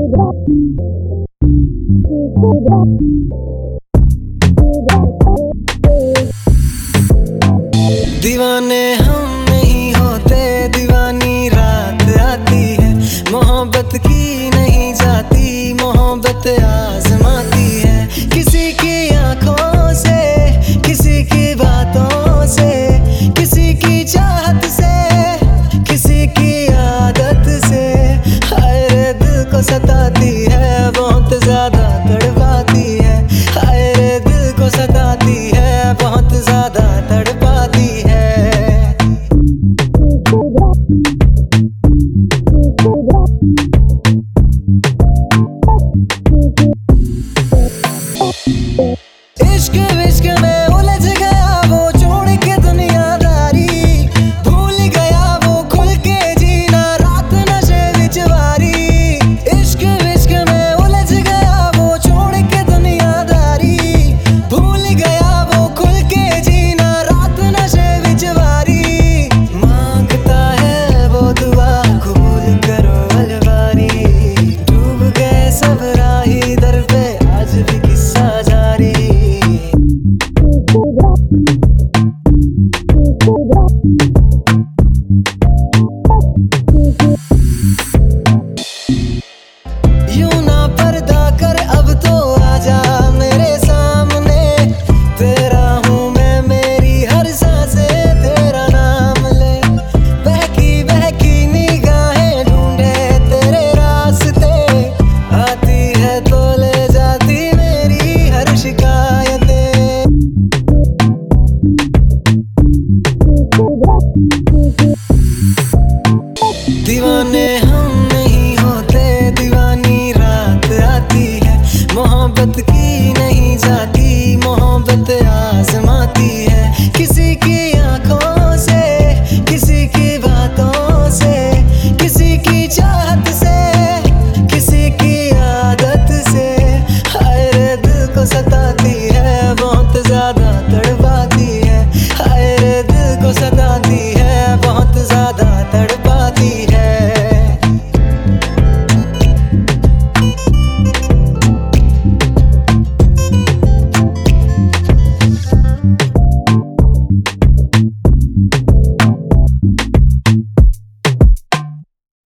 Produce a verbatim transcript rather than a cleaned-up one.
दीवाने हम नहीं होते, दीवानी रात आती है। मोहब्बत की नहीं जाती, मोहब्बत आजमाती है। किसी की आंखों से, किसी की बातों से, किसी की चाहत से, किसी की आदत से, हाय रे दिल को सताती